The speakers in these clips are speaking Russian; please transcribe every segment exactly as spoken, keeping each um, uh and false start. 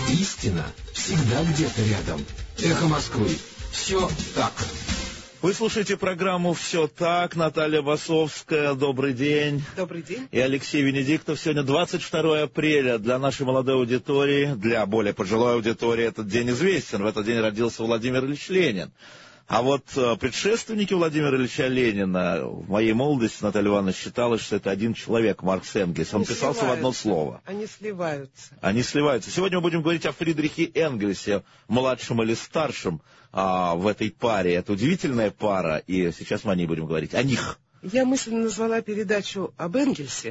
Истина всегда где-то рядом. Эхо Москвы. Все так. Вы слушаете программу «Все так». Наталья Басовская, добрый день. Добрый день. И Алексей Венедиктов. Сегодня двадцать второе апреля. Для нашей молодой аудитории, для более пожилой аудитории этот день известен. В этот день родился Владимир Ильич Ленин. А вот предшественники Владимира Ильича Ленина, в моей молодости, Наталья Ивановна, считалось, что это один человек, Маркс Энгельс. Он Они писался сливаются. в одно слово. Они сливаются. Они сливаются. Сегодня мы будем говорить о Фридрихе Энгельсе, младшем или старшем а, в этой паре. Это удивительная пара, и сейчас мы о ней будем говорить. О них. Я мысленно назвала передачу об Энгельсе.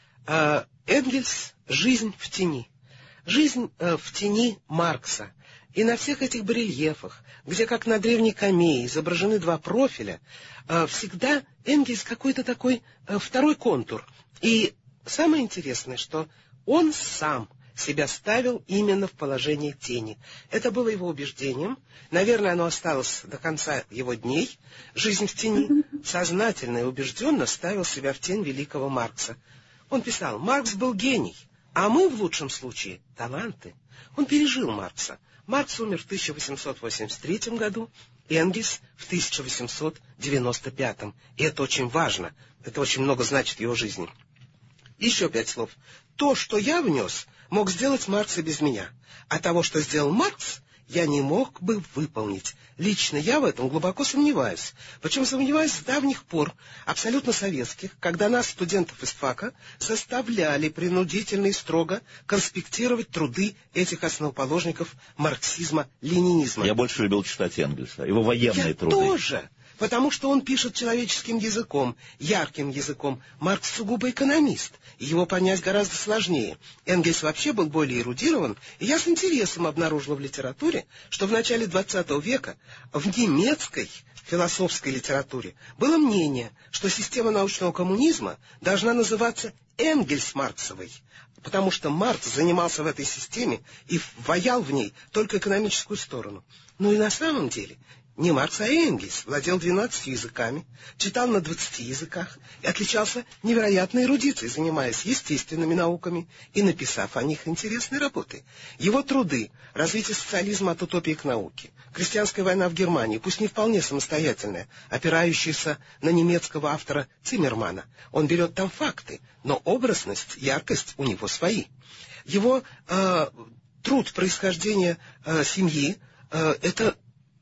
А, Энгельс «Жизнь в тени». Жизнь а, в тени Маркса. И на всех этих барельефах, где, как на древней камее, изображены два профиля, всегда Энгельс какой-то такой второй контур. И самое интересное, что он сам себя ставил именно в положение тени. Это было его убеждением. Наверное, оно осталось до конца его дней. «Жизнь в тени» сознательно и убежденно ставил себя в тень великого Маркса. Он писал: «Маркс был гений, а мы, в лучшем случае, таланты». Он пережил Маркса. Маркс умер в тысяча восемьсот восемьдесят третьем году, Энгельс в тысяча восемьсот девяносто пятом. И это очень важно, это очень много значит в его жизни. Еще пять слов. То, что я внес, мог сделать Маркс и без меня, а того, что сделал Маркс, я не мог бы выполнить. Лично я в этом глубоко сомневаюсь. Причем сомневаюсь с давних пор, абсолютно советских, когда нас, студентов из ФАКа, заставляли принудительно и строго конспектировать труды этих основоположников марксизма-ленинизма. Я больше любил читать Энгельса, его военные я труды. Тоже. Потому что он пишет человеческим языком, ярким языком. Маркс сугубо экономист, и его понять гораздо сложнее. Энгельс вообще был более эрудирован, и я с интересом обнаружила в литературе, что в начале двадцатого века в немецкой философской литературе было мнение, что система научного коммунизма должна называться Энгельс-Марксовой, потому что Маркс занимался в этой системе и ваял в ней только экономическую сторону. Ну и на самом деле не Маркс, а Энгельс владел двенадцатью языками, читал на двадцати языках и отличался невероятной эрудицией, занимаясь естественными науками и написав о них интересные работы. Его труды «Развитие социализма от утопии к науке», «Крестьянская война в Германии», пусть не вполне самостоятельная, опирающаяся на немецкого автора Циммермана. Он берет там факты, но образность, яркость у него свои. Его э, труд происхождения э, семьи э, — это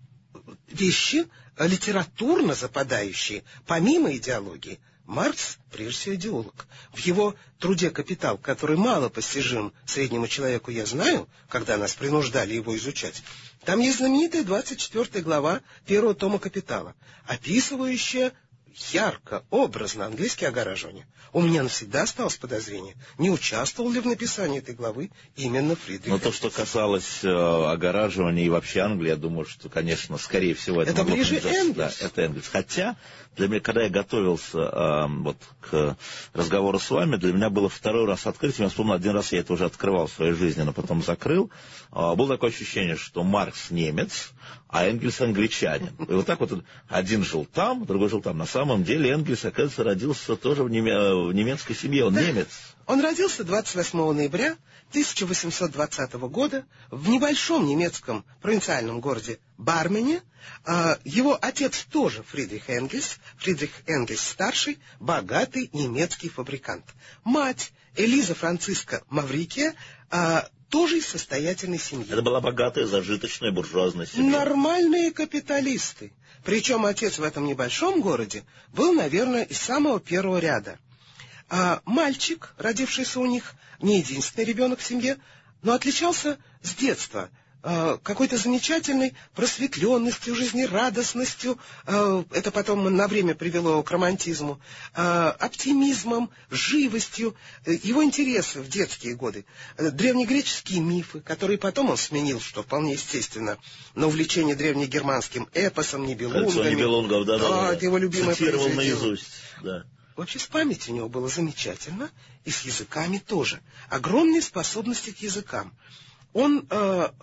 вещи литературно западающие, помимо идеологии. Маркс, прежде всего, идеолог. В его труде «Капитал», который мало постижим среднему человеку, я знаю, когда нас принуждали его изучать, там есть знаменитая двадцать четвёртая глава первого тома «Капитала», описывающая ярко, образно английское огораживание. У меня навсегда осталось подозрение, не участвовал ли в написании этой главы именно Фридрих Но Энгельс. то, что касалось э, огораживания и вообще Англии, я думаю, что, конечно, скорее всего, это, Это ближе Энгельс. Да, это Энгельс. Хотя, для меня, когда я готовился э, вот, к разговору с вами, для меня было второй раз открытием. Я вспомнил, один раз я это уже открывал в своей жизни, но потом закрыл. Э, было такое ощущение, что Маркс немец, а Энгельс англичанин. И вот так вот один жил там, другой жил там. На самом деле Энгельс, оказывается, родился тоже в, неме... в немецкой семье. Он да. немец. Он родился двадцать восьмого ноября тысяча восемьсот двадцатого года в небольшом немецком провинциальном городе Бармене. Его отец тоже Фридрих Энгельс, Фридрих Энгельс-старший, богатый немецкий фабрикант. Мать Элиза Франциска Маврикия тоже из состоятельной семьи. Это была богатая, зажиточная, буржуазная семья. Нормальные капиталисты. Причем отец в этом небольшом городе был, наверное, из самого первого ряда. А мальчик, родившийся у них, не единственный ребенок в семье, но отличался с детства э, какой-то замечательной просветленностью, жизнерадостностью, э, это потом на время привело его к романтизму, э, оптимизмом, живостью, э, его интересы в детские годы, э, древнегреческие мифы, которые потом он сменил, что вполне естественно, на увлечение древнегерманским эпосом, Нибелунгами. Кольцо Нибелунгов, да, да, да, это его любимое цитировал произведение. наизусть, да. Вообще с памятью у него было замечательно, и с языками тоже. Огромные способности к языкам. Он э,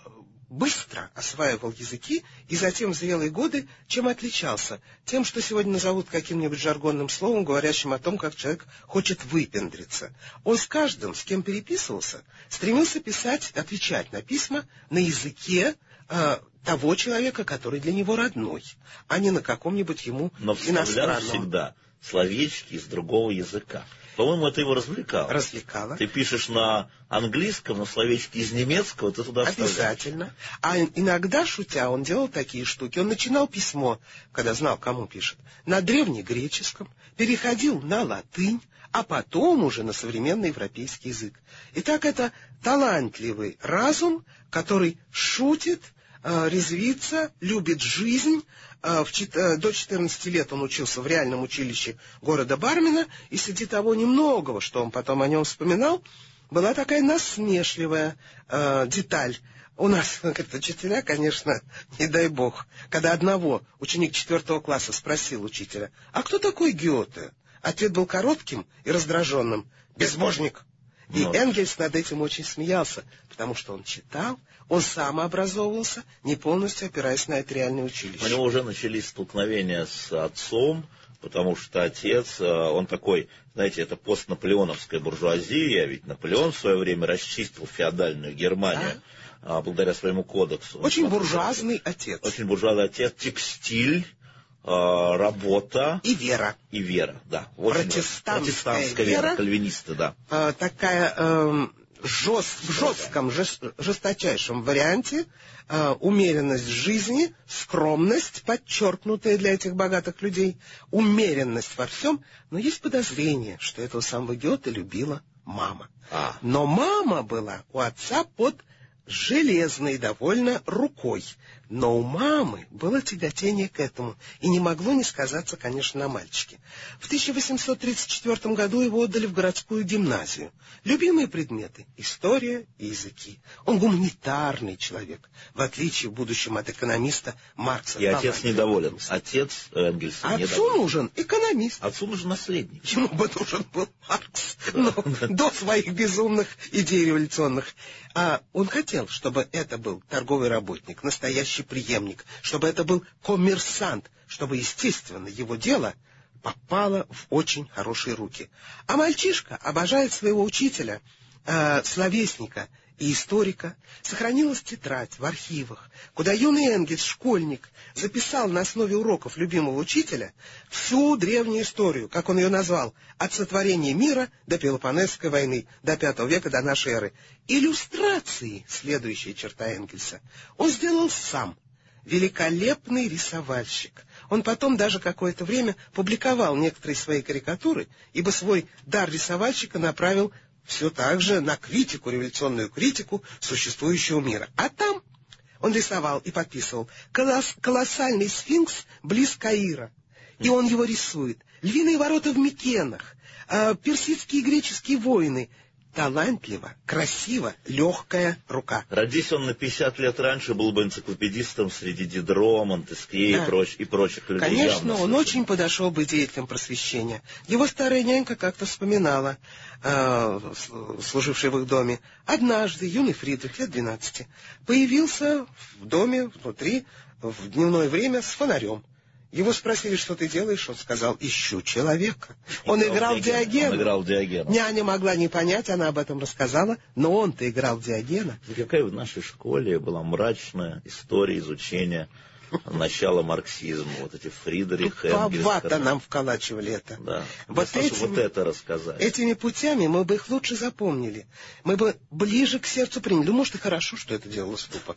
быстро осваивал языки и затем в зрелые годы чем отличался? Тем, что сегодня назовут каким-нибудь жаргонным словом, говорящим о том, как человек хочет выпендриться. Он с каждым, с кем переписывался, стремился писать, отвечать на письма на языке э, того человека, который для него родной, а не на каком-нибудь ему Но вставлял иностранном. всегда словечки из другого языка. По-моему, это его развлекало. Развлекало. Ты пишешь на английском, но словечки из немецкого ты туда вставляешь. Обязательно. А иногда, шутя, он делал такие штуки. Он начинал письмо, когда знал, кому пишет, на древнегреческом, переходил на латынь, а потом уже на современный европейский язык. Итак, это талантливый разум, который шутит, э, резвится, любит жизнь. Э, в, э, до четырнадцати лет он учился в реальном училище города Бармина, и среди того немногого, что он потом о нем вспоминал, была такая насмешливая э, деталь. У нас, говорит, учителя, конечно, не дай бог, когда одного ученик четвертого класса спросил учителя: «А кто такой Гёте?» Ответ был коротким и раздраженным: «Безбожник». И Но... Энгельс над этим очень смеялся, потому что он читал, он сам образовывался, не полностью опираясь на это реальное училище. У него уже начались столкновения с отцом, потому что отец, он такой, знаете, это постнаполеоновская буржуазия, ведь Наполеон в свое время расчистил феодальную Германию, да, благодаря своему кодексу. Очень буржуазный отец. Очень буржуазный отец, текстиль, работа и вера. И вера, да. Протестантская, протестантская вера, вера, кальвинисты, да. Э, такая э, жест, в жестком, жест, жесточайшем варианте э, умеренность жизни, скромность, подчеркнутая для этих богатых людей, умеренность во всем. Но есть подозрение, что этого самого Гёте любила мама. А. Но мама была у отца под железной довольно рукой. Но у мамы было тяготение к этому, и не могло не сказаться, конечно, на мальчике. В тысяча восемьсот тридцать четвёртом году его отдали в городскую гимназию. Любимые предметы — история и языки. Он гуманитарный человек, в отличие в будущем от экономиста Маркса. И отец недоволен. Отец Энгельса Отцу недоволен. нужен экономист. Отцу нужен наследник. Ему бы нужен был Маркс, но до своих безумных идей революционных. А он хотел, чтобы это был торговый работник, настоящий преемник, чтобы это был коммерсант, чтобы, естественно, его дело попало в очень хорошие руки. А мальчишка обожает своего учителя, э, словесника и историка. Сохранилась тетрадь в архивах, куда юный Энгельс, школьник, записал на основе уроков любимого учителя всю древнюю историю, как он ее назвал, от сотворения мира до Пелопоннесской войны, до пятого века до нашей эры. Иллюстрации, следующая черта Энгельса, он сделал сам. Великолепный рисовальщик. Он потом даже какое-то время публиковал некоторые свои карикатуры, ибо свой дар рисовальщика направил все так же на критику, революционную критику существующего мира. А там он рисовал и подписывал колосс, колоссальный сфинкс близ Каира. И он его рисует. Львиные ворота в Микенах, э, персидские и греческие войны. Талантливо, красиво, легкая рука. Родись он на пятьдесят лет раньше, был бы энциклопедистом среди Дидро, Монтескье, да, и, проч, и прочих людей. Конечно, он очень подошел бы деятелям просвещения. Его старая нянька как-то вспоминала, э, служившая в их доме. Однажды юный Фридрих, лет двенадцати, появился в доме внутри в дневное время с фонарем. Его спросили, что ты делаешь, он сказал: ищу человека. Он играл, играл Диогена. Он играл Диогена. Няня могла не понять, она об этом рассказала, но он-то играл Диогена. Какая в нашей школе была мрачная история изучения начала марксизма. Вот эти Фридрих, Энгельс. Туповато нам вколачивали это. Да. Вот, этими, вот это рассказать. Этими путями мы бы их лучше запомнили. Мы бы ближе к сердцу приняли. Ну, может, и хорошо, что это делалось тупо.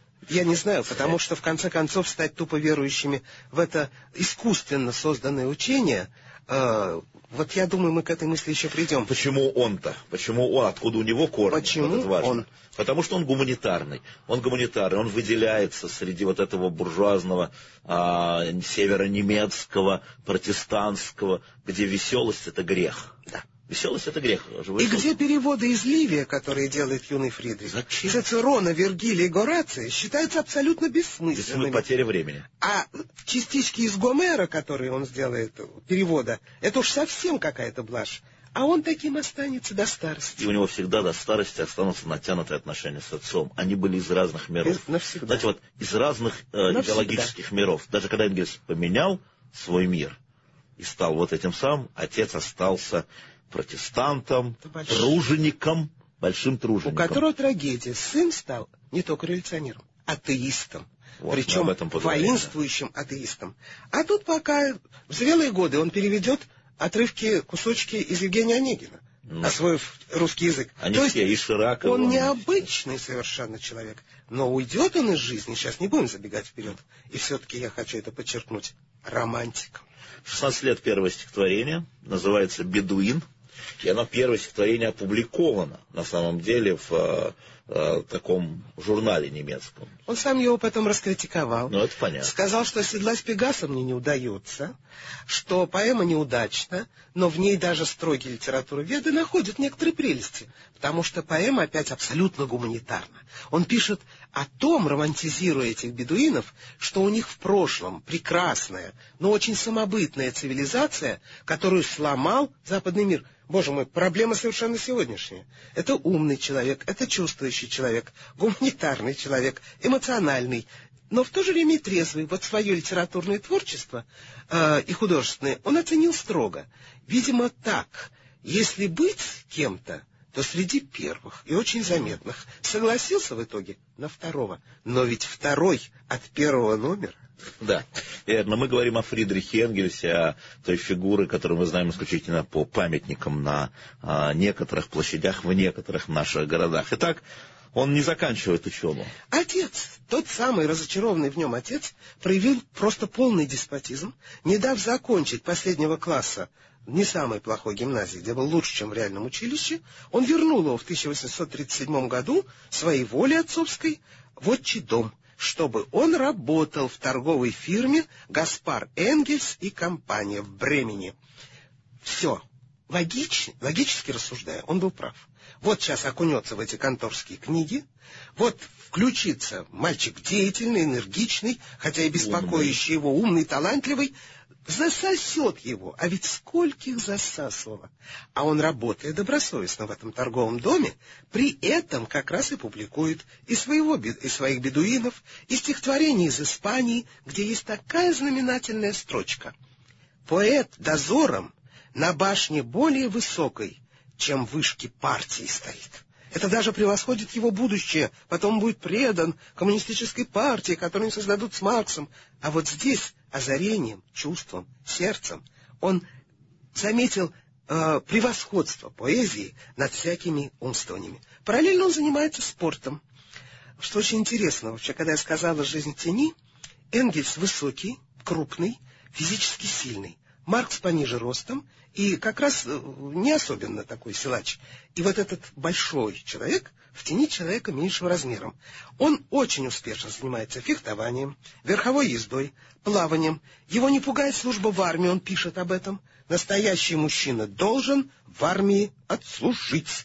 Я не знаю, потому что, в конце концов, стать тупо верующими в это искусственно созданное учение, э, вот я думаю, мы к этой мысли еще придем. Почему он-то? Почему он? Откуда у него корни? Почему вот это важно. он? Потому что он гуманитарный. Он гуманитарный, он выделяется среди вот этого буржуазного а, северонемецкого, протестантского, где веселость — это грех. Да. Веселость — это грех. И где переводы из Ливия, которые делает юный Фридрих? Зачем? Цицерона, Вергилия и Горация считаются абсолютно бессмысленными. Потеря времени. А частички из Гомера, которые он сделает, перевода, это уж совсем какая-то блажь. А он таким останется до старости. И у него всегда до старости останутся натянутые отношения с отцом. Они были из разных миров. Из, навсегда. Знаете, вот из разных э, идеологических миров. Даже когда Энгельс поменял свой мир и стал вот этим самым, отец остался протестантом, тружеником, большим тружеником. У которого трагедия. Сын стал не только революционером, атеистом. Вот, причем воинствующим атеистом. А тут пока в зрелые годы он переведет отрывки, кусочки из Евгения Онегина, ну, освоив русский язык. Они То все, есть и Ширакова, он необычный совершенно человек. Но уйдет он из жизни, сейчас не будем забегать вперед. И все-таки я хочу это подчеркнуть, романтиком. В шестнадцать лет первое стихотворение, называется «Бедуин». И оно, первое стихотворение, опубликовано, на самом деле, в э, э, таком журнале немецком. Он сам его потом раскритиковал. Ну, это понятно. Сказал, что «Седлать Пегаса» мне не удается, что поэма неудачна, но в ней даже строгие литературоведы находят некоторые прелести, потому что поэма опять абсолютно гуманитарна. Он пишет о том, романтизируя этих бедуинов, что у них в прошлом прекрасная, но очень самобытная цивилизация, которую сломал западный мир. Боже мой, проблема совершенно сегодняшняя. Это умный человек, это чувствующий человек, гуманитарный человек, эмоциональный, но в то же время и трезвый. Вот свое литературное творчество э, и художественное он оценил строго. Видимо, так. Если быть кем-то, то среди первых и очень заметных. Согласился в итоге на второго. Но ведь второй от первого номера. Да, но мы говорим о Фридрихе Энгельсе, о той фигуре, которую мы знаем исключительно по памятникам на а, некоторых площадях в некоторых наших городах. Итак, он не заканчивает учебу. Отец, тот самый разочарованный в нем отец, проявил просто полный деспотизм, не дав закончить последнего класса не самой плохой гимназии, где был лучше, чем в реальном училище. Он вернул его в тысяча восемьсот тридцать седьмом году своей воле отцовской в отчий дом, чтобы он работал в торговой фирме «Гаспар Энгельс и компания» в Бремени. Все. Логично, логически рассуждая, он был прав. Вот сейчас окунется в эти конторские книги, вот включится мальчик деятельный, энергичный, хотя и беспокоящий его, умный, талантливый, засосет его, а ведь скольких засасывало. А он, работая добросовестно в этом торговом доме, при этом как раз и публикует и, своего, и своих бедуинов, и стихотворения из Испании, где есть такая знаменательная строчка. «Поэт дозором на башне более высокой, чем вышки партии стоит». Это даже превосходит его будущее. Потом будет предан коммунистической партии, которую создадут с Марксом. А вот здесь озарением, чувством, сердцем он заметил э, превосходство поэзии над всякими умствованиями. Параллельно он занимается спортом. Что очень интересно, вообще, когда я сказала «Жизнь в тени», Энгельс высокий, крупный, физически сильный. Маркс пониже ростом и как раз не особенно такой силач. И вот этот большой человек в тени человека меньшего размером. Он очень успешно занимается фехтованием, верховой ездой, плаванием. Его не пугает служба в армии, он пишет об этом. Настоящий мужчина должен в армии отслужить.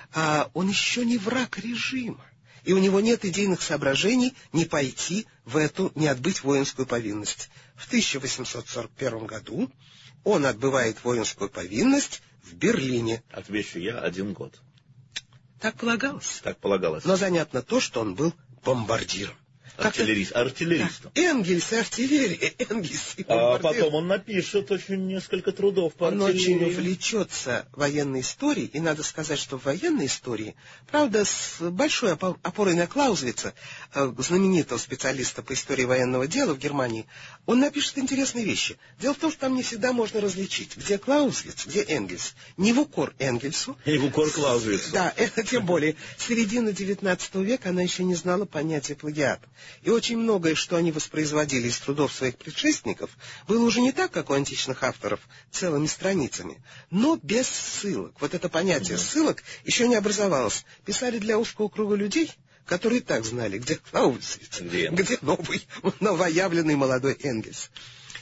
А он еще не враг режима. И у него нет идейных соображений не пойти в эту, не отбыть воинскую повинность. В тысяча восемьсот сорок первом году он отбывает воинскую повинность в Берлине. Отвечу я, один год. Так полагалось. Так полагалось. Но занятно то, что он был бомбардиром. Артиллерист, артиллеристом. Да. Энгельс и артиллерия, Энгельс и А потом он напишет очень несколько трудов по он артиллерии. Он очень увлечется военной историей, и надо сказать, что в военной истории, правда, с большой опорой на Клаузевица, знаменитого специалиста по истории военного дела в Германии, он напишет интересные вещи. Дело в том, что там не всегда можно различить, где Клаузевиц, где Энгельс. Не в укор Энгельсу. Не в укор Клаузевицу. Да, это тем более. Середина девятнадцатого века она еще не знала понятия плагиата. И очень многое, что они воспроизводили из трудов своих предшественников, было уже не так, как у античных авторов, целыми страницами, но без ссылок. Вот это понятие mm-hmm. ссылок еще не образовалось. Писали для узкого круга людей, которые так знали, где Клаузевиц, где, где новый, новоявленный молодой Энгельс.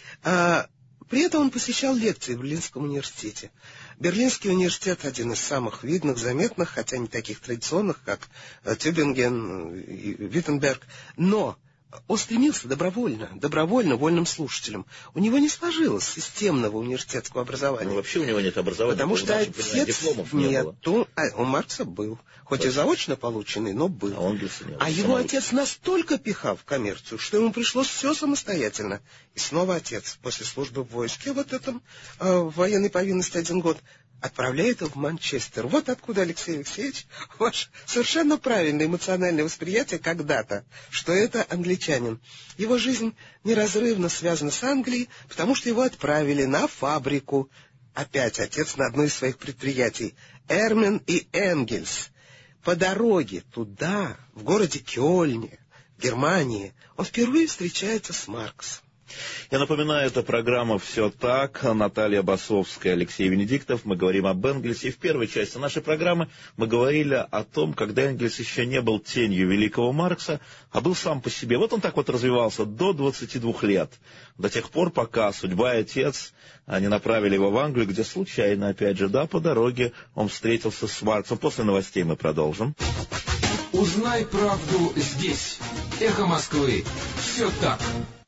А, при этом он посещал лекции в Берлинском университете. Берлинский университет один из самых видных, заметных, хотя не таких традиционных, как Тюбинген и Виттенберг, но Он стремился добровольно, добровольно вольным слушателем. У него не сложилось системного университетского образования. Ну, вообще у него нет образования. Потому что отец нету, а у Маркса был. Хоть да. и заочно полученный, но был. А, он не а его отец настолько пихал в коммерцию, что ему пришлось все самостоятельно. И снова отец после службы в войске, вот этом, э, в военной повинности один год, отправляет его в Манчестер. Вот откуда, Алексей Алексеевич, ваше совершенно правильное эмоциональное восприятие когда-то, что это англичанин. Его жизнь неразрывно связана с Англией, потому что его отправили на фабрику. Опять отец на одно из своих предприятий. Эрмен и Энгельс. По дороге туда, в городе Кёльне, в Германии, он впервые встречается с Марксом. Я напоминаю, это программа «Все так». Наталья Басовская, Алексей Венедиктов. Мы говорим об Энгельсе. И в первой части нашей программы мы говорили о том, когда Энгельс еще не был тенью великого Маркса, а был сам по себе. Вот он так вот развивался до двадцати двух лет. До тех пор, пока судьба и отец они направили его в Англию, где случайно, опять же, да, по дороге он встретился с Марксом. После новостей мы продолжим. Узнай правду здесь. Эхо Москвы. Все так.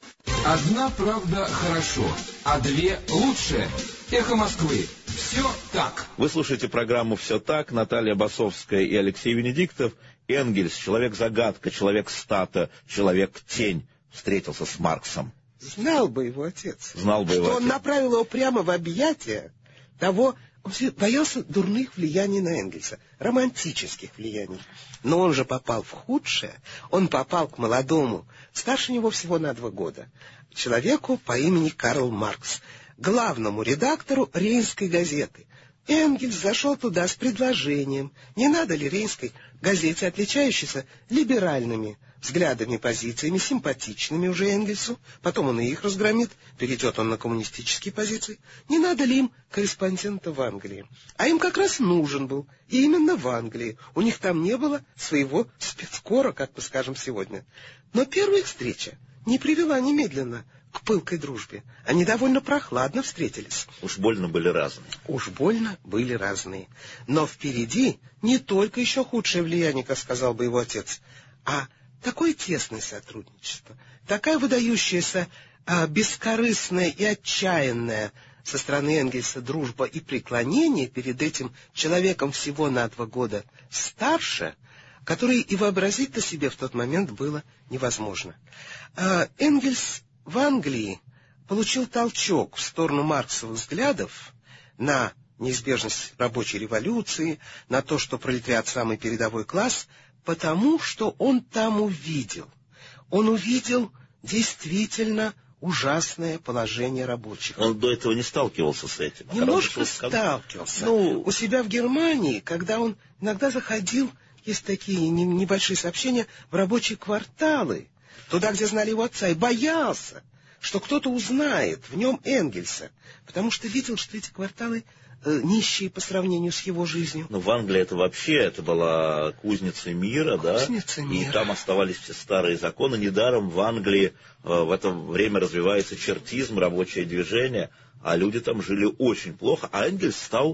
Одна правда хорошо, а две лучше. Эхо Москвы. Все так. Вы слушаете программу «Все так». Наталья Басовская и Алексей Венедиктов. Энгельс, человек-загадка, человек-стата, человек-тень, встретился с Марксом. Знал бы его отец. Знал бы что его он отец. направил его прямо в объятия того... Он боялся дурных влияний на Энгельса, романтических влияний. Но он же попал в худшее. Он попал к молодому, старше него всего на два года, человеку по имени Карл Маркс, главному редактору Рейнской газеты. Энгельс зашел туда с предложением, не надо ли Рейнской газете, отличающейся либеральными взглядами, позициями, симпатичными уже Энгельсу, потом он и их разгромит, перейдет он на коммунистические позиции, не надо ли им корреспондента в Англии? А им как раз нужен был, и именно в Англии. У них там не было своего спецкора, как мы скажем сегодня. Но первая их встреча не привела немедленно к пылкой дружбе. Они довольно прохладно встретились. Уж больно были разные. Уж больно были разные. Но впереди не только еще худшее влияние, как сказал бы его отец, а такое тесное сотрудничество, такая выдающаяся, а, бескорыстная и отчаянная со стороны Энгельса дружба и преклонение перед этим человеком всего на два года старше, который и вообразить-то себе в тот момент было невозможно. А, Энгельс в Англии получил толчок в сторону марксовых взглядов на неизбежность рабочей революции, на то, что пролетариат самый передовой класс, потому что он там увидел. Он увидел действительно ужасное положение рабочих. Он до этого не сталкивался с этим. Немножко сталкивался. Ну, у себя в Германии, когда он иногда заходил, есть такие небольшие сообщения, в рабочие кварталы, туда, где знали его отца, и боялся, что кто-то узнает в нем Энгельса, потому что видел, что эти кварталы э, нищие по сравнению с его жизнью. Но в Англии это вообще, это была кузница мира, кузница да? мира. И там оставались все старые законы. Недаром в Англии э, в это время развивается чертизм, рабочее движение, а люди там жили очень плохо. А Энгельс стал...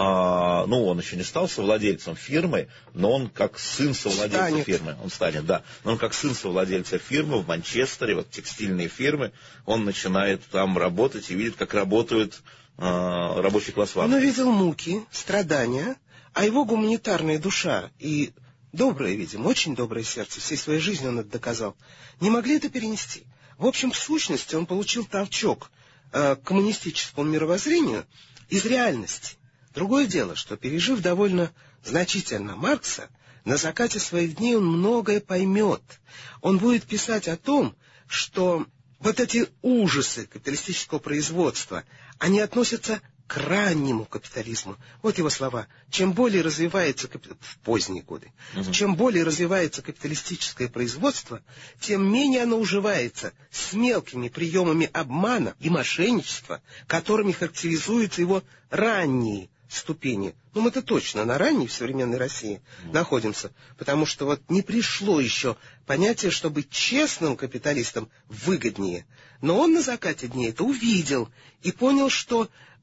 А, ну, он еще не стал совладельцем фирмы, но он как сын совладельца станет. фирмы, он станет, да, но он как сын совладельца фирмы в Манчестере, вот текстильные фирмы, он начинает там работать и видит, как работают а, рабочий класс в Англии. Он увидел муки, страдания, а его гуманитарная душа и доброе, видимо, очень доброе сердце, всей своей жизнью он это доказал, не могли это перенести. В общем, в сущности, он получил толчок э, к коммунистическому мировоззрению из реальности. Другое дело, что, пережив довольно значительно Маркса, на закате своих дней он многое поймет. Он будет писать о том, что вот эти ужасы капиталистического производства, они относятся к раннему капитализму. Вот его слова. Чем более развивается в поздние годы, угу. чем более развивается капиталистическое производство, тем менее оно уживается с мелкими приемами обмана и мошенничества, которыми характеризуются его ранние ступени. Ну, мы-то точно на ранней в современной России mm. находимся, потому что вот не пришло еще понятие, что быть честным капиталистом выгоднее. Но он на закате дней это увидел и понял, что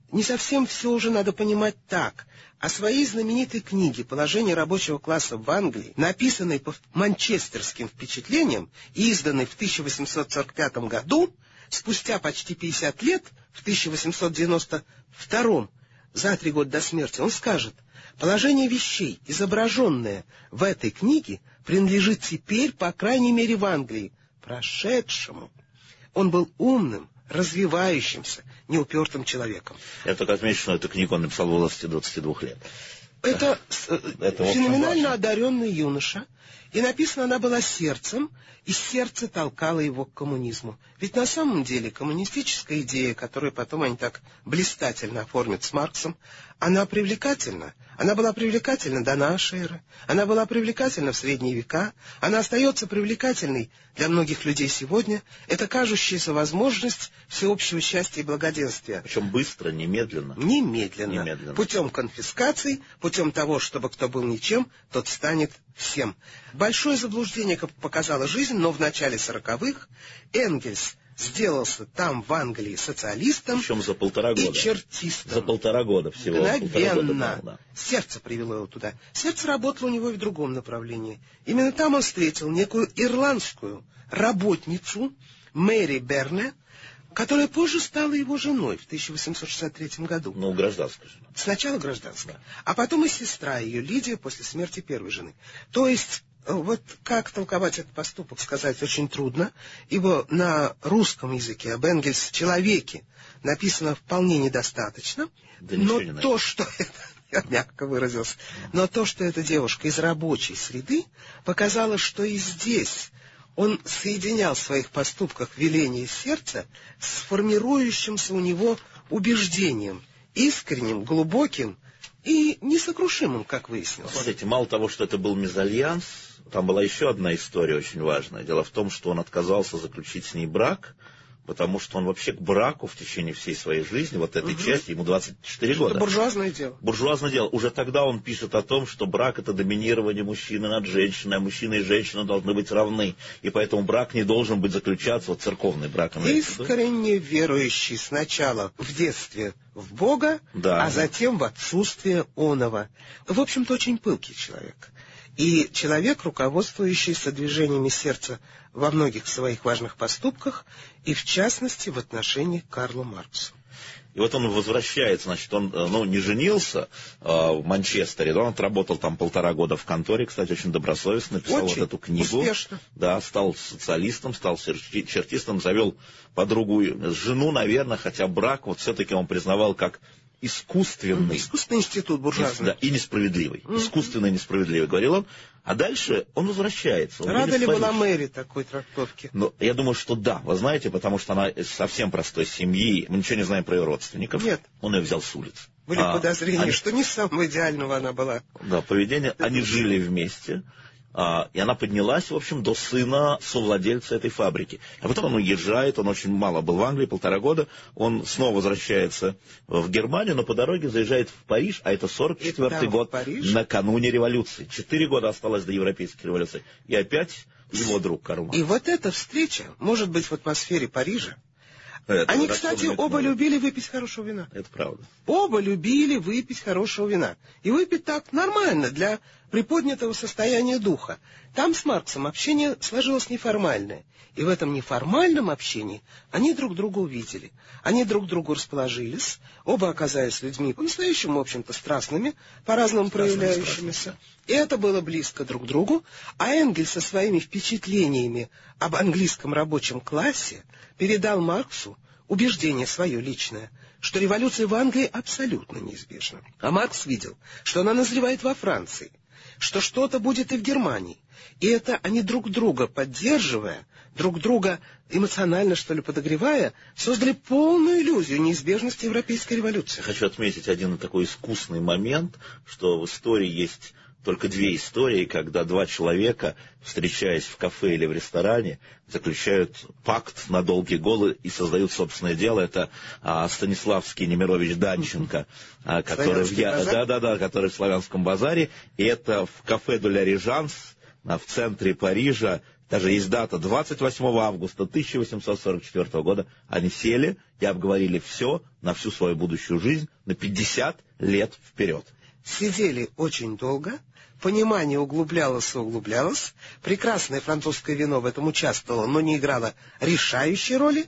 не совсем все уже надо понимать так. О своей знаменитой книге «Положение рабочего класса в Англии», написанной по манчестерским впечатлениям и изданной в тысяча восемьсот сорок пятом году, спустя почти пятьдесят лет, в тысяча восемьсот девяносто втором, за три года до смерти, он скажет: «Положение вещей, изображенное в этой книге, принадлежит теперь, по крайней мере, в Англии, прошедшему». Он был умным, развивающимся, неупертым человеком. Я только отмечу, что эту книгу он написал в возрасте двадцати двух лет. Это, Это феноменально одаренный юноша, и написана она была сердцем, и сердце толкало его к коммунизму. Ведь на самом деле коммунистическая идея, которую потом они так блистательно оформят с Марксом, она привлекательна. Она была привлекательна до нашей эры, она была привлекательна в средние века, она остается привлекательной для многих людей сегодня. Это кажущаяся возможность всеобщего счастья и благоденствия. Причем быстро, немедленно. Немедленно. Немедленно. Путем конфискаций, путем того, чтобы кто был ничем, тот станет всем. Большое заблуждение, как показала жизнь, но в начале сороковых Энгельс сделался там, в Англии, социалистом. Причем за полтора года. И чертистом. За полтора года всего. Мгновенно. Года, да. Сердце привело его туда. Сердце работало у него и в другом направлении. Именно там он встретил некую ирландскую работницу Мэри Берне, которая позже стала его женой в тысяча восемьсот шестьдесят третьем году. Ну, гражданская жена. Сначала гражданская, да. А потом и сестра ее, Лидия, после смерти первой жены. То есть, вот как толковать этот поступок, сказать очень трудно, ибо на русском языке об Энгельсе, человеке, написано вполне недостаточно, да но не то, что это, я мягко выразился, но то, что эта девушка из рабочей среды, показало, что и здесь он соединял в своих поступках веление сердца с формирующимся у него убеждением, искренним, глубоким и несокрушимым, как выяснилось. Смотрите, мало того, что это был мезальянс, там была еще одна история очень важная. Дело в том, что он отказался заключить с ней брак, потому что он вообще к браку в течение всей своей жизни, вот этой угу. части, ему двадцать четыре года. Это буржуазное дело. Буржуазное дело. Уже тогда он пишет о том, что брак — это доминирование мужчины над женщиной, а мужчина и женщина должны быть равны. И поэтому брак не должен быть заключаться, вот церковный брак. Искренне верующий сначала в детстве в Бога, да, а затем в отсутствие оного. В общем-то, очень пылкий человек. И человек, руководствующийся движениями сердца во многих своих важных поступках, и в частности в отношении к Карлу Марксу. И вот он возвращается, значит, он ну, не женился э, в Манчестере, да, он отработал там полтора года в конторе, кстати, очень добросовестно, написал очень вот эту книгу. Успешно. Да, стал социалистом, стал чертистом, завел подругу, жену, наверное, хотя брак вот все-таки он признавал как искусственный. Искусственный институт буржуазный. Да, и несправедливый. Mm-hmm. Искусственный и несправедливый, говорил он. А дальше он возвращается. Он Рада ли была Мэри такой трактовке? Ну, я думаю, что да. Вы знаете, потому что она из совсем простой семьи. Мы ничего не знаем про ее родственников. Нет. Он ее взял с улицы. Были а, подозрения, они... что не самого идеального она была. Да, поведение. Они жили вместе. А, и она поднялась, в общем, до сына совладельца этой фабрики. А потом он уезжает, он очень мало был в Англии, полтора года. Он снова возвращается в Германию, но по дороге заезжает в Париж, а это сорок четвёртый год, накануне революции. Четыре года осталось до европейской революции. И опять его друг Карл Маркс. И вот эта встреча, может быть, в атмосфере Парижа. Это Они, кстати, оба много. любили выпить хорошего вина. Это правда. Оба любили выпить хорошего вина. И выпить так нормально, для приподнятого состояния духа. Там с Марксом общение сложилось неформальное. И в этом неформальном общении они друг друга увидели. Они друг к другу расположились. Оба оказались людьми по-настоящему, в общем-то, страстными, по-разному проявляющимися. И это было близко друг к другу. А Энгельс со своими впечатлениями об английском рабочем классе передал Марксу убеждение свое личное, что революция в Англии абсолютно неизбежна. А Маркс видел, что она назревает во Франции, что что-то будет и в Германии. И это они друг друга поддерживая, друг друга эмоционально, что ли, подогревая, создали полную иллюзию неизбежности европейской революции. Хочу отметить один такой искусный момент, что в истории есть только две истории, когда два человека, встречаясь в кафе или в ресторане, заключают пакт на долгие годы и создают собственное дело. Это а, Станиславский Немирович Данченко, а, который, в, я, да, да, да, который в Славянском базаре. И это в кафе «Де ля Режанс» в центре Парижа, даже есть дата, двадцать восьмого августа тысяча восемьсот сорок четвёртого года, они сели и обговорили все на всю свою будущую жизнь на пятьдесят лет вперед. Сидели очень долго, понимание углублялось и углублялось, прекрасное французское вино в этом участвовало, но не играло решающей роли,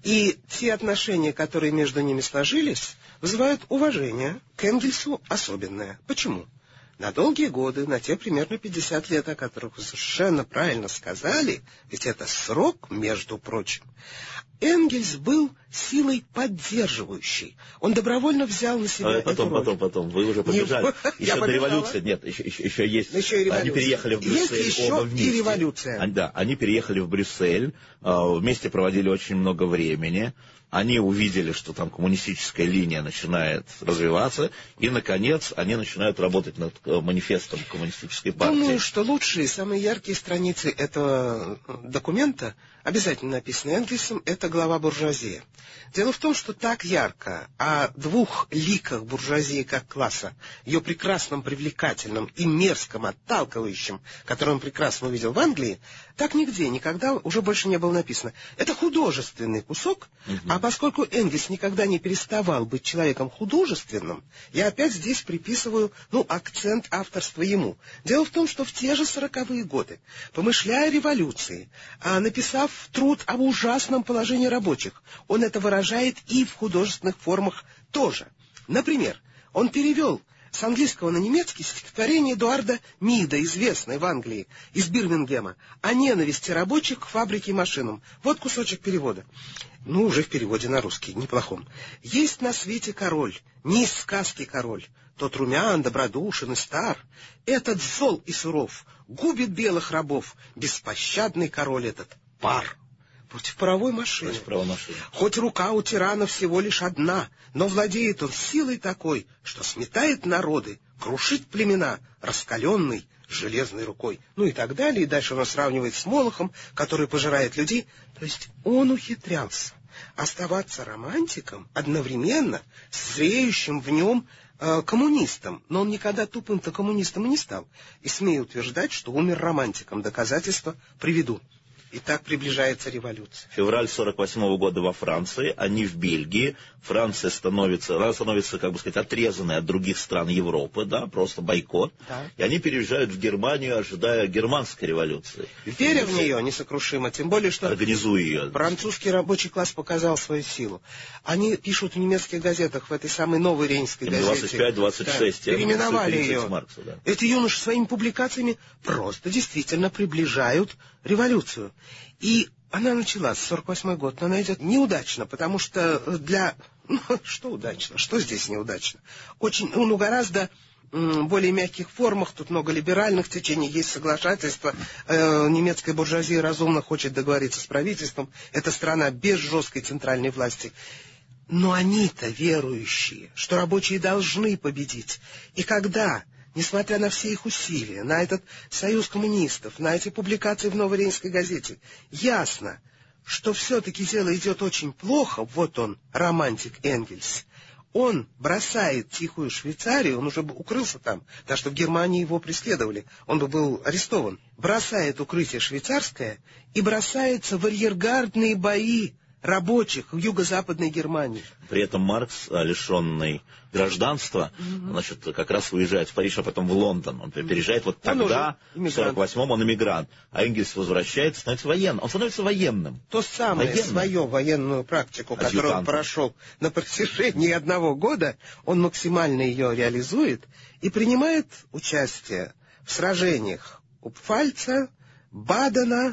и те отношения, которые между ними сложились, вызывают уважение к Энгельсу особенное. Почему? На долгие годы, на те примерно пятьдесят лет, о которых вы совершенно правильно сказали, ведь это срок, между прочим, Энгельс был силой поддерживающей. Он добровольно взял на себя а потом, эту роль. Потом, потом, вы уже побежали. Не... Еще до революции, нет, еще, еще, еще есть. Еще и они переехали в Брюссель. Есть еще оба вместе. И революция. Они, да, они переехали в Брюссель, вместе проводили очень много времени. Они увидели, что там коммунистическая линия начинает развиваться, и, наконец, они начинают работать над манифестом коммунистической партии. Думаю, что лучшие, самые яркие страницы этого документа, обязательно написанные Энгельсом, это глава «Буржуазия». Дело в том, что так ярко о двух ликах буржуазии как класса, ее прекрасном, привлекательном и мерзком, отталкивающем, который он прекрасно увидел в Англии, так нигде, никогда уже больше не было написано. Это художественный кусок, угу. А поскольку Энгельс никогда не переставал быть человеком художественным, я опять здесь приписываю, ну, акцент авторства ему. Дело в том, что в те же сороковые годы, помышляя о революции, а написав труд об ужасном положении рабочих, он это выражает и в художественных формах тоже. Например, он перевел с английского на немецкий стихотворение Эдуарда Мида, известное в Англии, из Бирмингема, о ненависти рабочих к фабрике и машинам. Вот кусочек перевода. Ну, уже в переводе на русский, неплохом. «Есть на свете король, не из сказки король, тот румян, добродушен и стар. Этот зол и суров, губит белых рабов, беспощадный король этот, пар». Против паровой машины. Против паровой машины. Хоть рука у тирана всего лишь одна, но владеет он силой такой, что сметает народы, крушит племена, раскаленной железной рукой. Ну и так далее. И дальше он сравнивает с Молохом, который пожирает людей. То есть он ухитрялся оставаться романтиком одновременно с зреющим в нем э, коммунистом. Но он никогда тупым-то коммунистом и не стал. И смею утверждать, что умер романтиком. Доказательства приведу. И так приближается революция. Февраль сорок восьмого года во Франции, они в Бельгии. Франция становится, она становится, как бы сказать, отрезанной от других стран Европы, да, просто бойкот. Да. И они переезжают в Германию, ожидая германской революции. Веря в нее несокрушимо, тем более, что организуя ее. Французский рабочий класс показал свою силу. Они пишут в немецких газетах, в этой самой новой Рейнской газете. двадцать пять двадцать шесть. Да, переименовали ее. Маркса, да. Эти юноши своими публикациями просто действительно приближают революцию. И она началась, сорок восьмой год, но она идет неудачно, потому что для... Ну, что удачно? Что здесь неудачно? Очень, ну, гораздо м, более мягких формах, тут много либеральных течений, есть соглашательство. Э, немецкая буржуазия разумно хочет договориться с правительством. Это страна без жесткой центральной власти. Но они-то верующие, что рабочие должны победить. И когда... Несмотря на все их усилия, на этот союз коммунистов, на эти публикации в Новой Рейнской газете, ясно, что все-таки дело идет очень плохо, вот он, романтик Энгельс, он бросает тихую Швейцарию, он уже укрылся там, так что в Германии его преследовали, он бы был арестован, бросает укрытие швейцарское и бросается в арьергардные бои рабочих в юго-западной Германии. При этом Маркс, лишенный гражданства, mm-hmm. значит, как раз уезжает в Париж, а потом в Лондон. Он переезжает вот тогда, в сорок восьмом он эмигрант. А Энгельс возвращается, становится военным. Он становится военным. То самое, военным. Свою военную практику, Адъютант. Которую он прошел на протяжении одного года, он максимально ее реализует и принимает участие в сражениях у Пфальца, Бадена,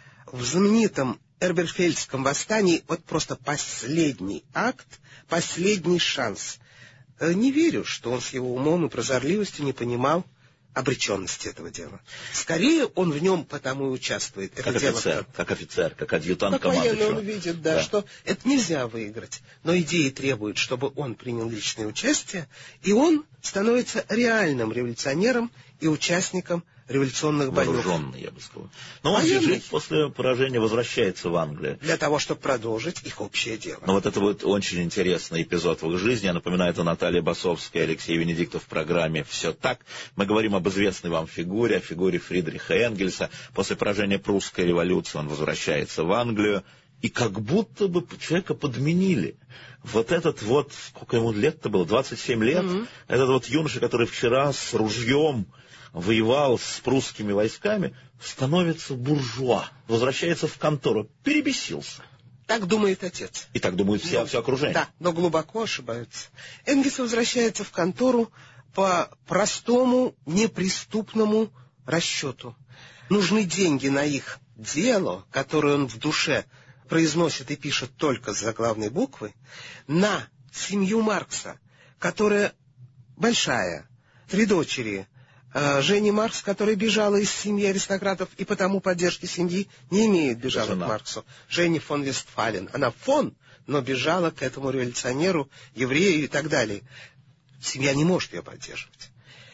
в знаменитом Эрберфельдском восстании. Вот просто последний акт, последний шанс. Не верю, что он с его умом и прозорливостью не понимал обреченности этого дела. Скорее, он в нем потому и участвует. Это как дело офицер, как офицер, как адъютант как командующего. Он видит, да, да, что это нельзя выиграть. Но идеи требуют, чтобы он принял личное участие, и он становится реальным революционером и участником революционных боев. Вооруженный, я бы сказал. Но он же после поражения возвращается в Англию. Для того, чтобы продолжить их общее дело. Но вот это вот очень интересный эпизод в их жизни. Я напоминаю, это Наталья Басовская, Алексей Венедиктов в программе «Все так». Мы говорим об известной вам фигуре, о фигуре Фридриха Энгельса. После поражения прусской революции он возвращается в Англию. И как будто бы человека подменили. Вот этот вот, сколько ему лет-то было, двадцать семь лет, mm-hmm. этот вот юноша, который вчера с ружьем воевал с прусскими войсками, становится буржуа, возвращается в контору, перебесился. Так думает отец. И так думают все, но, все окружение. Да, но глубоко ошибаются. Энгельс возвращается в контору по простому, неприступному расчету. Нужны деньги на их дело, которое он в душе произносит и пишет только с заглавной буквы, на семью Маркса, которая большая, три дочери, э, Жени Маркс, которая бежала из семьи аристократов и потому поддержки семьи не имеет, бежала Жена. К Марксу. Жени фон Вестфален. Она фон, но бежала к этому революционеру, еврею и так далее. Семья не может ее поддерживать.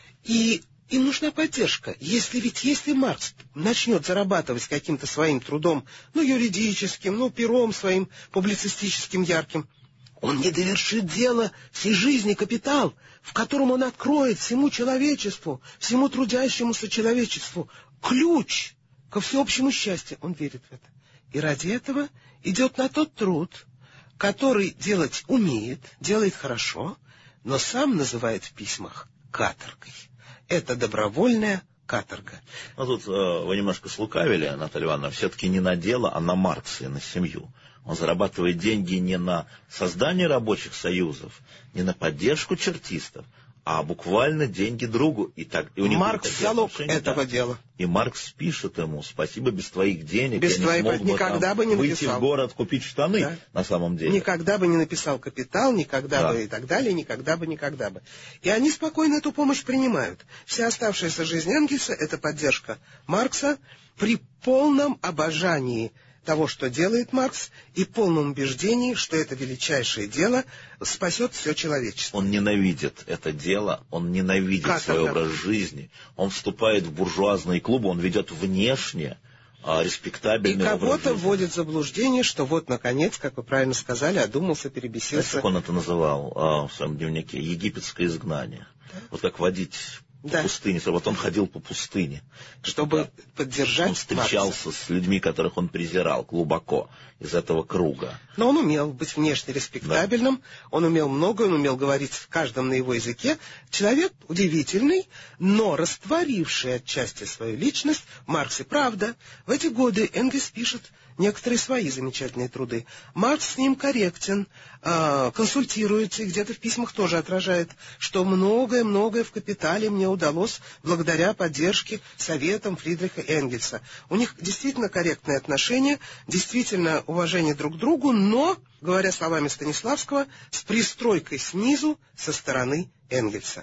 И им нужна поддержка. Если ведь если Маркс начнет зарабатывать каким-то своим трудом, ну, юридическим, ну, пером своим, публицистическим, ярким, он не довершит дело всей жизни, капитал, в котором он откроет всему человечеству, всему трудящемуся человечеству ключ ко всеобщему счастью. Он верит в это. И ради этого идет на тот труд, который делать умеет, делает хорошо, но сам называет в письмах каторгой. Это добровольная каторга. Ну, тут э, вы немножко слукавили, Наталья Ивановна, все-таки не на дело, а на Маркса и на семью. Он зарабатывает деньги не на создание рабочих союзов, не на поддержку чертистов, а буквально деньги другу. И так, и у них Маркс залог этого да. дела. И Маркс пишет ему: спасибо, без твоих денег без я твоих не смог бы никогда там, бы не выйти написал. в город, купить штаны, да. на самом деле. Никогда бы не написал «Капитал», никогда да. бы и так далее, никогда бы, никогда бы. И они спокойно эту помощь принимают. Вся оставшаяся жизнь Энгельса — это поддержка Маркса при полном обожании того, что делает Маркс, и полном убеждении, что это величайшее дело спасет все человечество. Он ненавидит это дело, он ненавидит как свой это? образ жизни, он вступает в буржуазные клубы, он ведет внешне а, респектабельный образ жизни. И кого-то вводит в заблуждение, что вот, наконец, как вы правильно сказали, одумался, перебесился. Знаете, как он это называл а, в своем дневнике? Египетское изгнание. Да? Вот как водить... по да. пустыне, вот он ходил по пустыне. Чтобы да. поддержать Он встречался Маркса. с людьми, которых он презирал глубоко из этого круга. Но он умел быть внешне респектабельным, да. он умел многое, он умел говорить в каждом на его языке. Человек удивительный, но растворивший отчасти свою личность в Марксе. Правда, в эти годы Энгельс пишет некоторые свои замечательные труды. Маркс с ним корректен, э, консультируется, и где-то в письмах тоже отражает, что многое-многое в «Капитале» мне удалось благодаря поддержке, советам Фридриха Энгельса. У них действительно корректные отношения, действительно уважение друг к другу, но, говоря словами Станиславского, с пристройкой снизу со стороны Энгельса.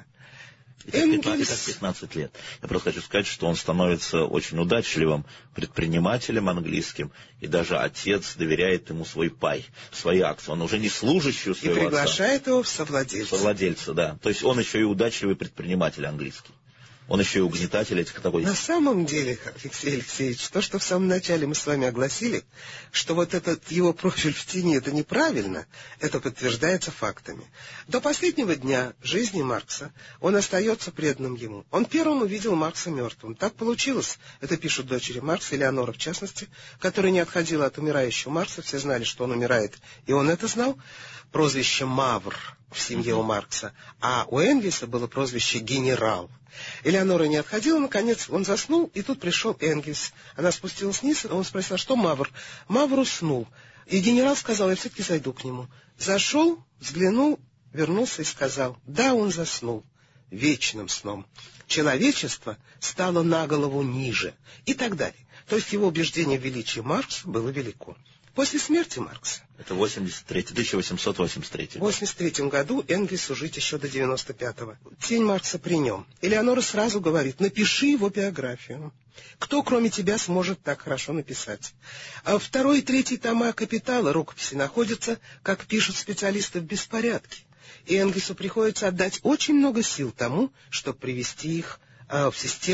И так, Энгельс... так пятнадцать лет. Я просто хочу сказать, что он становится очень удачливым предпринимателем английским, и даже отец доверяет ему свой пай, свои акции. Он уже не служащий у своего отца. И приглашает отца, его в совладельца. Совладельца, да. То есть он еще и удачливый предприниматель английский. Он еще и угнетатель этих такой... На самом деле, Алексей Алексеевич, то, что в самом начале мы с вами огласили, что вот этот его профиль в тени, это неправильно, это подтверждается фактами. До последнего дня жизни Маркса он остается преданным ему. Он первым увидел Маркса мертвым. Так получилось. Это пишут дочери Маркса, Элеонора в частности, которая не отходила от умирающего Маркса. Все знали, что он умирает, и он это знал. Прозвище Мавр в семье у Маркса, а у Энгельса было прозвище Генерал. Элеонора не отходила, наконец он заснул, и тут пришел Энгельс. Она спустилась вниз, он спросил, что Мавр? Мавр уснул. И генерал сказал, я все-таки зайду к нему. Зашел, взглянул, вернулся и сказал, да, он заснул вечным сном. Человечество стало на голову ниже и так далее. То есть его убеждение в величии Маркса было велико. После смерти Маркса. Это восемьдесят третий, тысяча восемьсот восемьдесят третий. В восемьдесят третьем году Энгельсу жить еще до девяносто пятого. Тень Маркса при нем. Элеонора сразу говорит, напиши его биографию. Кто, кроме тебя, сможет так хорошо написать? А второй и третий тома «Капитала» рукописи находятся, как пишут специалисты, в беспорядке. И Энгельсу приходится отдать очень много сил тому, чтобы привести их а, в систему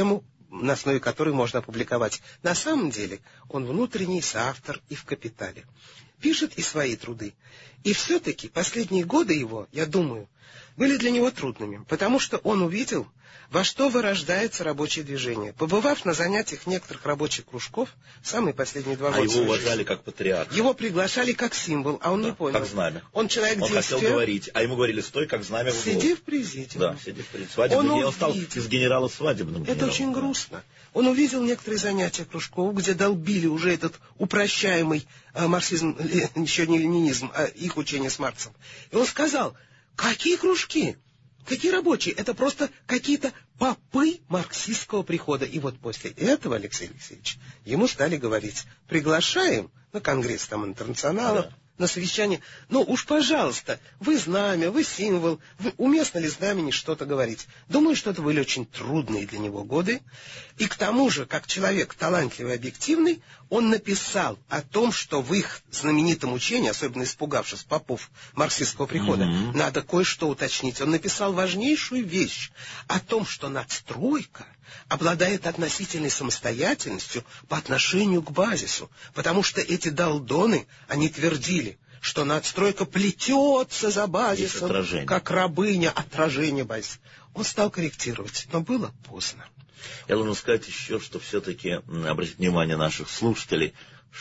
на основе которой можно опубликовать. На самом деле он внутренний соавтор и в «Капитале». Пишет и свои труды. И все-таки последние годы его, я думаю, были для него трудными, потому что он увидел, во что вырождается рабочее движение. Побывав на занятиях некоторых рабочих кружков, самые последние два а года... его уважали жизни, как патриарха. Его приглашали как символ, а он да, не понял. Как знамя. Он человек он действия. хотел говорить, а ему говорили, стой, как знамя в углу. Сиди в президиуме. Да, сиди в президиуме. Он, он стал из генерала свадебным Это генералом. очень грустно. Он увидел некоторые занятия кружков, где долбили уже этот упрощаемый э, марксизм, э, еще не ленинизм, а их учение с Марксом. И он сказал, какие кружки? Какие рабочие? Это просто какие-то попы марксистского прихода. И вот после этого, Алексей Алексеевич, ему стали говорить, приглашаем на конгресс там интернационалов, да. на совещание. Ну уж, пожалуйста, вы знамя, вы символ, вы, уместно ли знамени что-то говорить? Думаю, что это были очень трудные для него годы. И к тому же, как человек талантливый, объективный, он написал о том, что в их знаменитом учении, особенно испугавшись попов марксистского прихода, mm-hmm. надо кое-что уточнить. Он написал важнейшую вещь о том, что надстройка обладает относительной самостоятельностью по отношению к базису, потому что эти долдоны, они твердили, что надстройка плетется за базисом, как рабыня, отражение базиса. Он стал корректировать, но было поздно. Я должен сказать еще, что все-таки обратить внимание наших слушателей,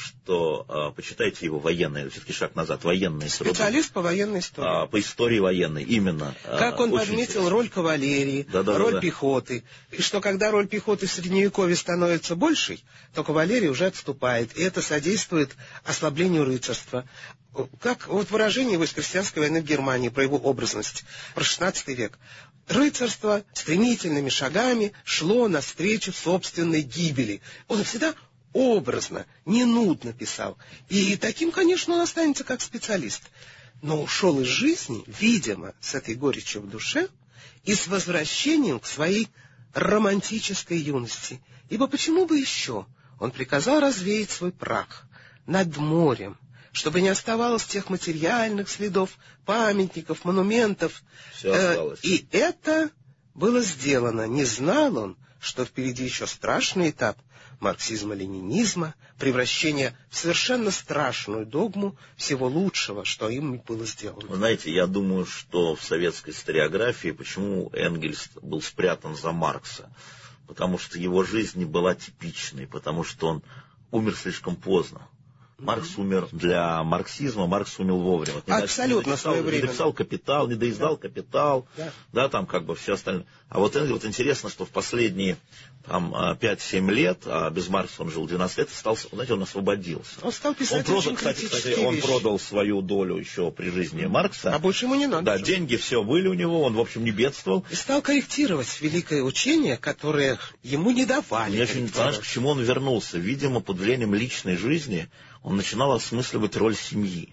что а, почитайте его военные, все-таки шаг назад, военные труды. Специалист по военной истории. А, по истории военной, именно. Как он подметил интересно. Роль кавалерии, да, да, роль да, да. пехоты, и что когда роль пехоты в Средневековье становится большей, то кавалерия уже отступает, и это содействует ослаблению рыцарства. Как вот выражение его из крестьянской войны в Германии, про его образность, про шестнадцатый век. Рыцарство стремительными шагами шло навстречу собственной гибели. Он всегда образно, не нудно писал. И таким, конечно, он останется как специалист. Но ушел из жизни, видимо, с этой горечью в душе и с возвращением к своей романтической юности. Ибо почему бы еще он приказал развеять свой прах над морем, чтобы не оставалось тех материальных следов, памятников, монументов. Все осталось. Э, и это было сделано. Не знал он, что впереди еще страшный этап марксизма-ленинизма, превращение в совершенно страшную догму всего лучшего, что им было сделано. Вы знаете, я думаю, что в советской историографии, почему Энгельс был спрятан за Маркса, потому что его жизнь не была типичной, потому что он умер слишком поздно. Маркс умер для марксизма, Маркс умер вовремя. Не Абсолютно дописал, свое время. Не дописал «Капитал», не доиздал да. «Капитал», да. да, там как бы все остальное. А вот Энгельс, вот интересно, что в последние там пять-семь лет, а без Маркса он жил двенадцать лет, стал, знаете, он освободился. Он стал писать он очень продал, кстати, кстати, вещи. он продал свою долю еще при жизни Маркса. А больше ему не надо. Да, же. деньги все были у него, он, в общем, не бедствовал. И стал корректировать великое учение, которое ему не давали. Я очень не понимаю, к чему он вернулся. Видимо, под влиянием личной жизни он начинал осмысливать роль семьи.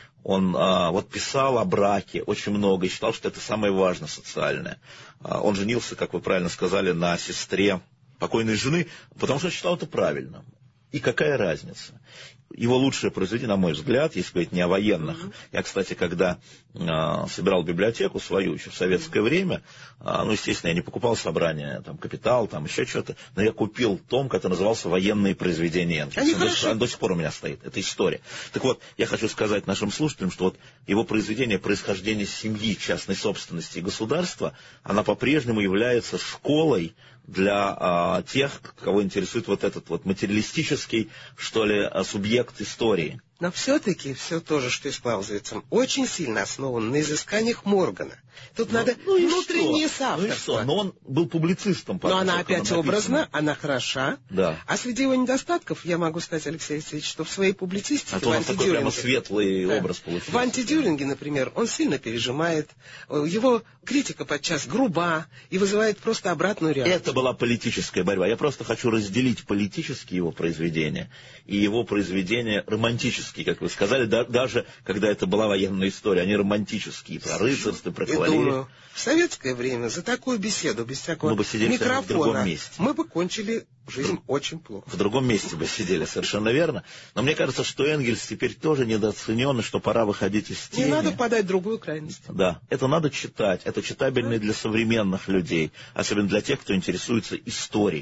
Он а, вот писал о браке очень много и считал, что это самое важное социальное. А, он женился, как вы правильно сказали, на сестре покойной жены, потому что считал это правильным. И какая разница? Его лучшее произведение, на мой взгляд, если говорить не о военных. Mm-hmm. Я, кстати, когда э, собирал библиотеку свою еще в советское mm-hmm. время, э, ну, естественно, я не покупал собрания, там, «Капитал», там, еще что-то, но я купил том, который назывался «Военные произведения Энгельса». Он до, он до сих пор у меня стоит. Это история. Так вот, я хочу сказать нашим слушателям, что вот его произведение «Происхождение семьи, частной собственности и государства», она по-прежнему является школой для а, тех, кого интересует вот этот вот материалистический, что ли, субъект истории. Но все-таки все то же, что и с Клаузевицем, очень сильно основано на изысканиях Моргана. Тут ну, надо ну внутреннее соавторство. Ну, но он был публицистом. Но она опять образна, она хороша. Да. А среди его недостатков, я могу сказать, Алексей Алексеевич, что в своей публицистике... А то у нас такой прямо светлый да. образ получился. В «Антидюринге», например, он сильно пережимает. Его критика подчас груба и вызывает просто обратную реакцию. Это была политическая борьба. Я просто хочу разделить политические его произведения и его произведения романтические, как вы сказали, да, даже когда это была военная история. Они романтические, про рыцарство, про кавалерию. Думаю, в советское время за такую беседу, без всякого мы бы сидели микрофона, в другом месте. Мы бы кончили жизнь в, очень плохо. В другом месте бы сидели, совершенно верно. Но мне кажется, что Энгельс теперь тоже недооценен, и что пора выходить из тени. Не надо впадать в другую крайность. Да, это надо читать. Это читабельно да. для современных людей, особенно для тех, кто интересуется историей.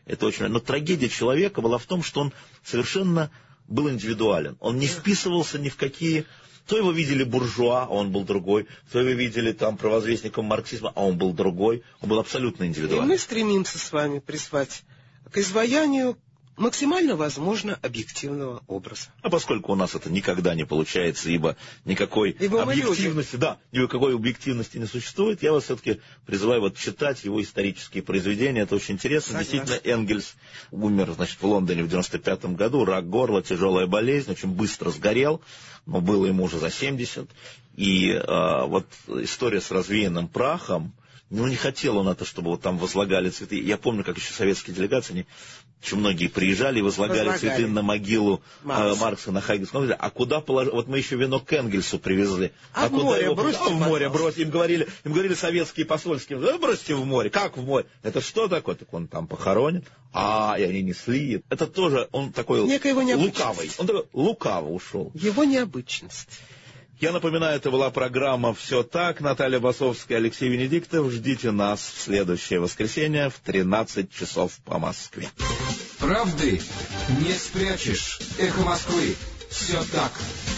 это очень... Но трагедия человека была в том, что он совершенно был индивидуален. Он не вписывался ни в какие... То его видели буржуа, а он был другой. То его видели там провозвестником марксизма, а он был другой. Он был абсолютно индивидуален. И мы стремимся с вами призвать к изваянию максимально возможно объективного образа. А поскольку у нас это никогда не получается, ибо никакой ибо объективности, да, никакой объективности не существует, я вас все-таки призываю вот читать его исторические произведения. Это очень интересно. Согласен. Действительно, Энгельс умер, значит, в Лондоне в девяносто пятом году, рак горла, тяжелая болезнь, очень быстро сгорел, но было ему уже за семьдесят. И а, вот история с развеянным прахом, ну, не хотел он это, чтобы вот там возлагали цветы. Я помню, как еще советские делегации, они, очень многие приезжали и возлагали, возлагали. цветы на могилу Маркса, э, Маркса на Хайгенском. А куда положить? Вот мы еще вино к Энгельсу привезли. А, а в куда море его... бросьте, а, в море бросьте. Им говорили, им говорили советские посольские, да, бросьте в море. Как в море? Это что такое? Так он там похоронен. А, и они несли. Это тоже, он такой лукавый. Он такой лукаво ушел. Его необычность. Я напоминаю, это была программа «Все так». Наталья Басовская, Алексей Венедиктов. Ждите нас в следующее воскресенье в тринадцать часов по Москве. Правды не спрячешь. Эхо Москвы. Все так.